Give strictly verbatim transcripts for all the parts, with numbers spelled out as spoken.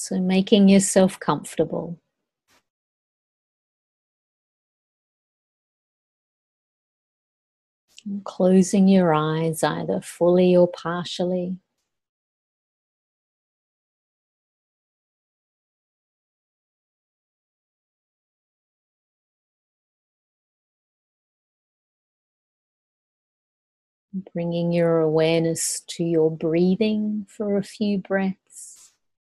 So making yourself comfortable. And closing your eyes either fully or partially. Bringing your awareness to your breathing for a few breaths.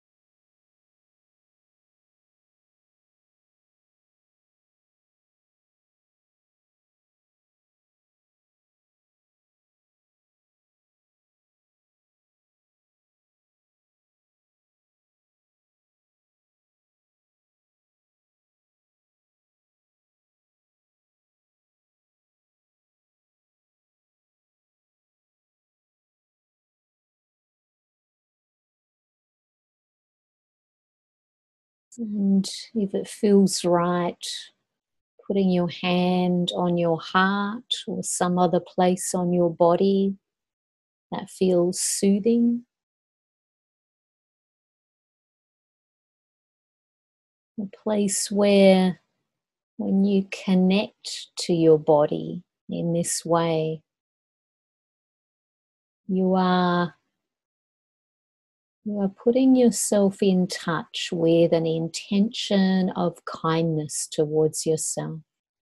And if it feels right, putting your hand on your heart or some other place on your body that feels soothing. A place where when you connect to your body in this way, you are You are putting yourself in touch with an intention of kindness towards yourself.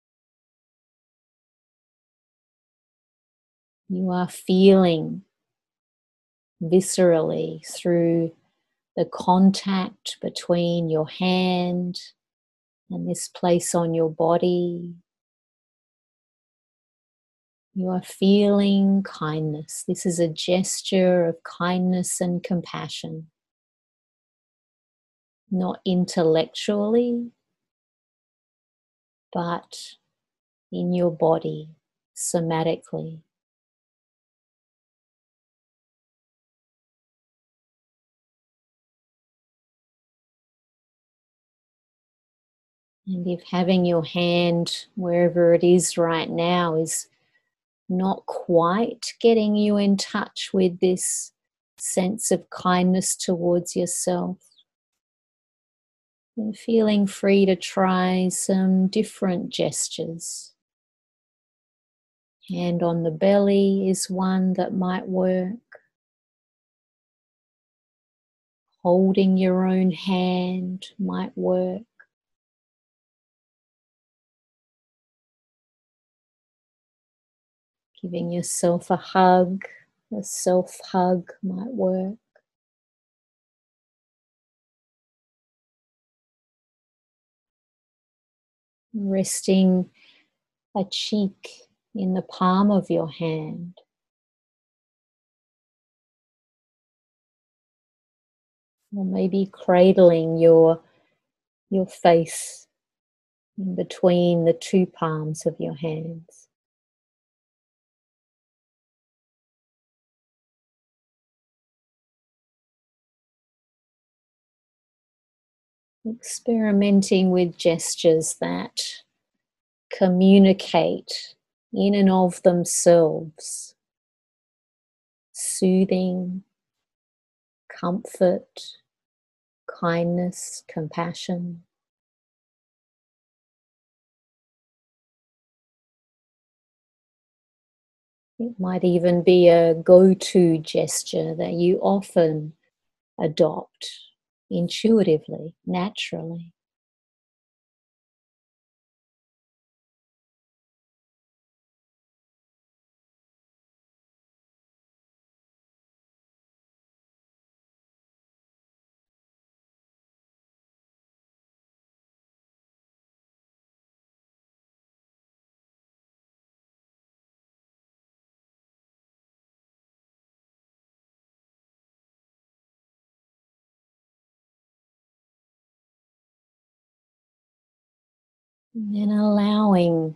You are feeling viscerally through the contact between your hand and this place on your body. You are feeling kindness. This is a gesture of kindness and compassion. Not intellectually, but in your body, somatically. And if having your hand wherever it is right now is not quite getting you in touch with this sense of kindness towards yourself, then feeling free to try some different gestures. Hand on the belly is one that might work. Holding your own hand might work. Giving yourself a hug, a self hug might work. Resting a cheek in the palm of your hand. Or maybe cradling your, your face in between the two palms of your hands. Experimenting with gestures that communicate in and of themselves soothing, comfort, kindness, compassion. It might even be a go-to gesture that you often adopt intuitively, naturally. And then allowing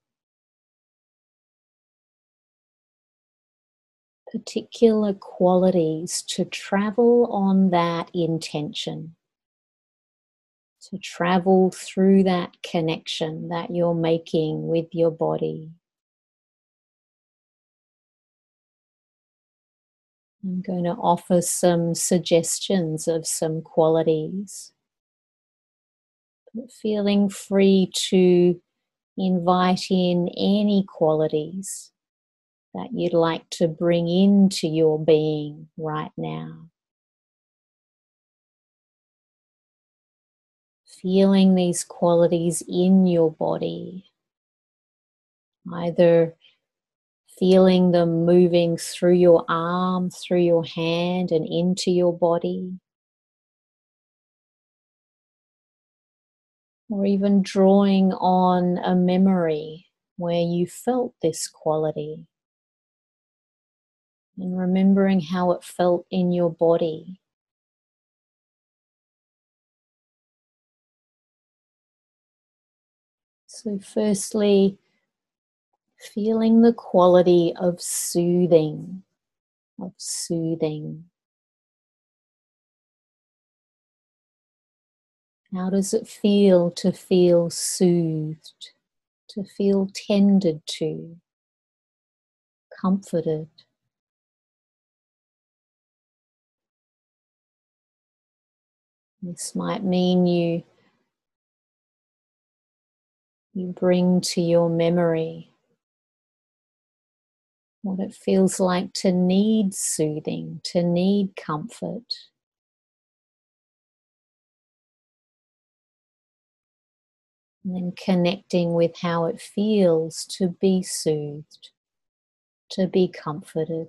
particular qualities to travel on that intention, to travel through that connection that you're making with your body. I'm going to offer some suggestions of some qualities, but feeling free to invite in any qualities that you'd like to bring into your being right now. Feeling these qualities in your body, either feeling them moving through your arm, through your hand, and into your body, or even drawing on a memory where you felt this quality and remembering how it felt in your body. So firstly, feeling the quality of soothing, of soothing. How does it feel to feel soothed, to feel tended to, comforted? This might mean you, you bring to your memory what it feels like to need soothing, to need comfort. And then connecting with how it feels to be soothed, to be comforted.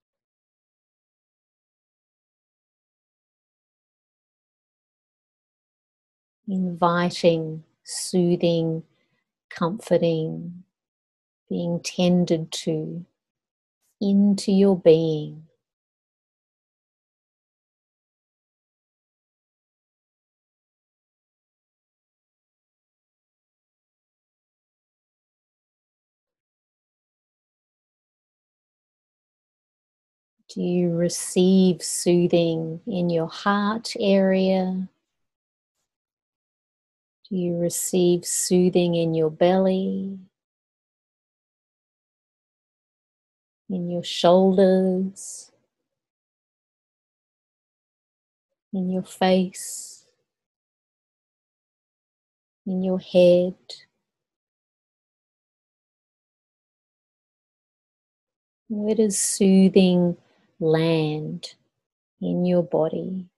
Inviting, soothing, comforting, being tended to into your being. Do you receive soothing in your heart area? Do you receive soothing in your belly, in your shoulders, in your face, in your head? Where does soothing land in your body?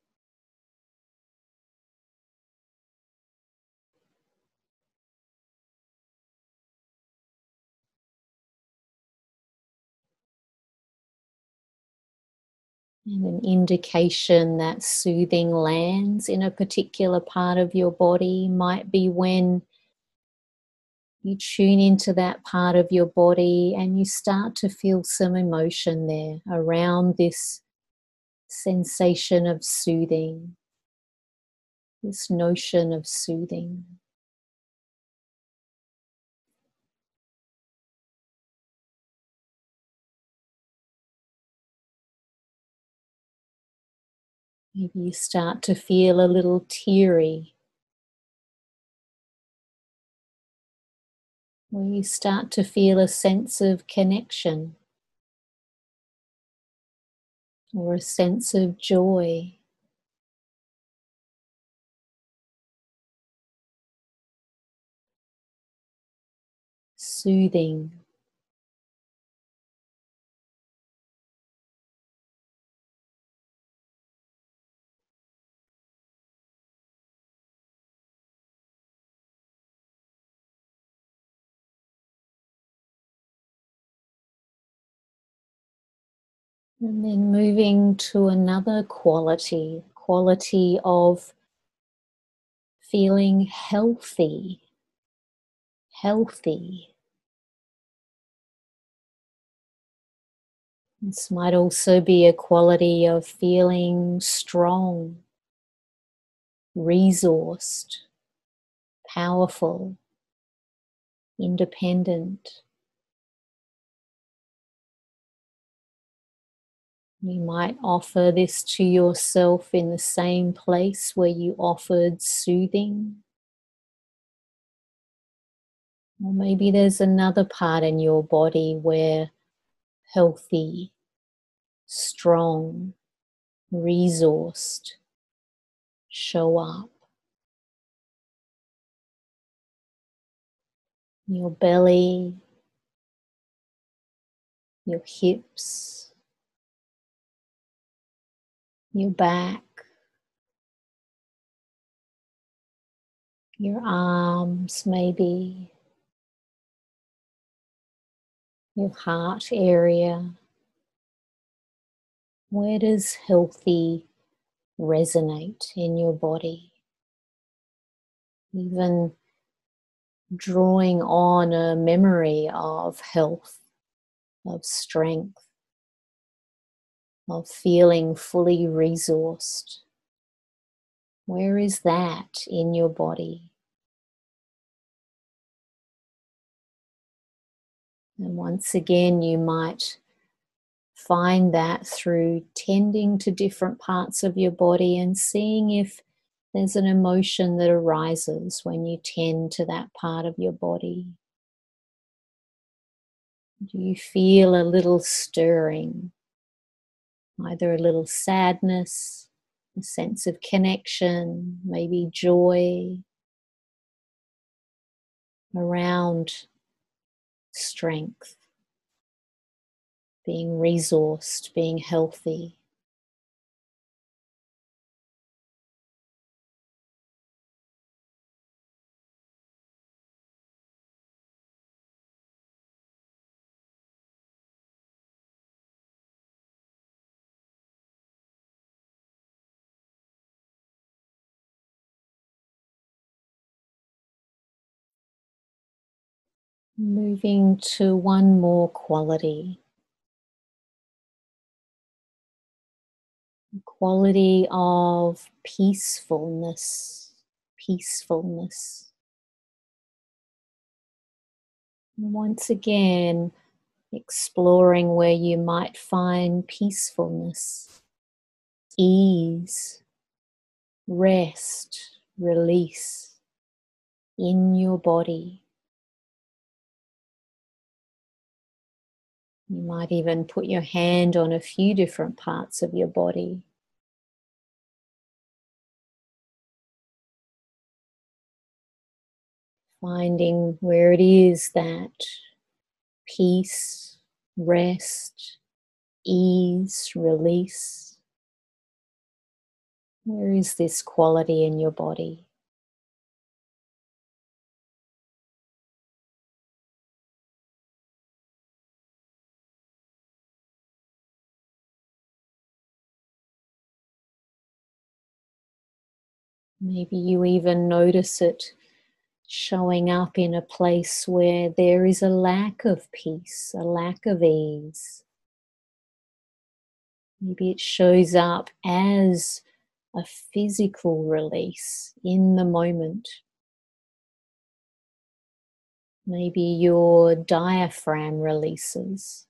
And an indication that soothing lands in a particular part of your body might be when you tune into that part of your body and you start to feel some emotion there around this sensation of soothing, this notion of soothing. Maybe you start to feel a little teary, or you start to feel a sense of connection, or a sense of joy. Soothing. And then moving to another quality, quality of feeling healthy, healthy. This might also be a quality of feeling strong, resourced, powerful, independent. You might offer this to yourself in the same place where you offered soothing. Or maybe there's another part in your body where healthy, strong, resourced show up. Your belly, your hips, your back, your arms maybe, your heart area. Where does healthy resonate in your body? Even drawing on a memory of health, of strength, of feeling fully resourced. Where is that in your body? And once again, you might find that through tending to different parts of your body and seeing if there's an emotion that arises when you tend to that part of your body. Do you feel a little stirring? Either a little sadness, a sense of connection, maybe joy around strength, being resourced, being healthy. Moving to one more quality. The quality of peacefulness. Peacefulness. And once again, exploring where you might find peacefulness, ease, rest, release in your body. You might even put your hand on a few different parts of your body. Finding where it is that peace, rest, ease, release. Where is this quality in your body? Maybe you even notice it showing up in a place where there is a lack of peace, a lack of ease. Maybe it shows up as a physical release in the moment. Maybe your diaphragm releases,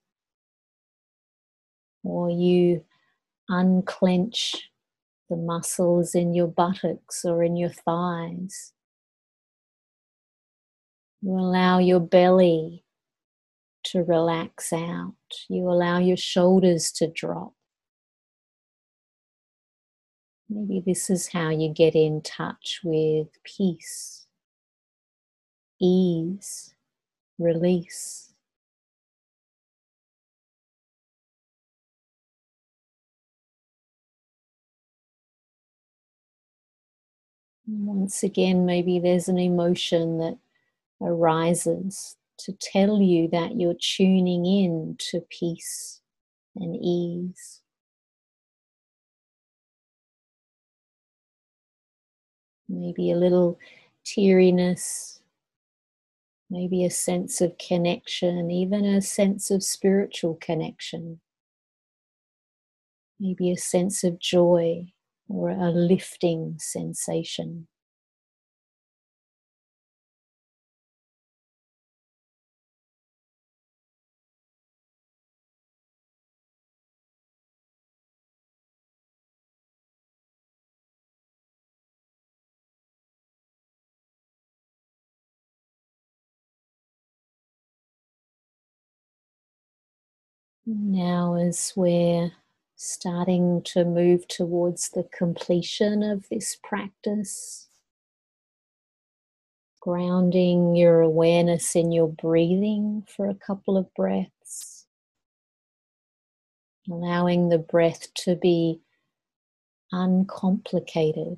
or you unclench the muscles in your buttocks or in your thighs. You allow your belly to relax out. You allow your shoulders to drop. Maybe this is how you get in touch with peace, ease, release. And once again, maybe there's an emotion that arises to tell you that you're tuning in to peace and ease. Maybe a little teariness, maybe a sense of connection, even a sense of spiritual connection. Maybe a sense of joy or a lifting sensation. Now, as we're starting to move towards the completion of this practice, grounding your awareness in your breathing for a couple of breaths, allowing the breath to be uncomplicated.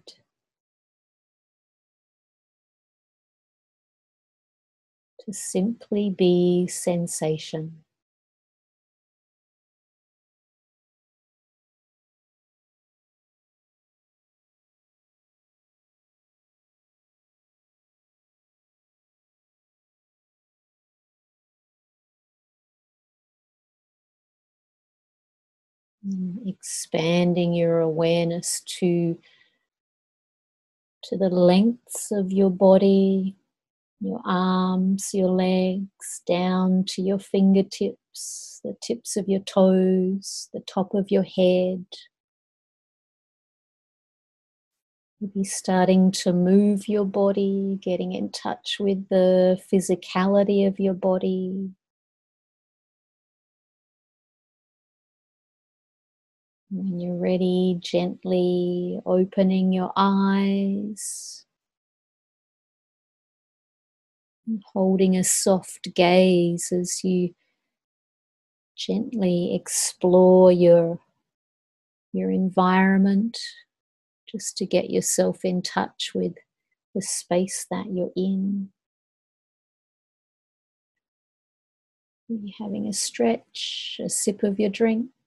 To simply be sensation. And expanding your awareness to, to the lengths of your body, your arms, your legs, down to your fingertips, the tips of your toes, the top of your head. Maybe starting to move your body, getting in touch with the physicality of your body. When you're ready, gently opening your eyes and holding a soft gaze as you gently explore your, your environment, just to get yourself in touch with the space that you're in. Maybe having a stretch, a sip of your drink.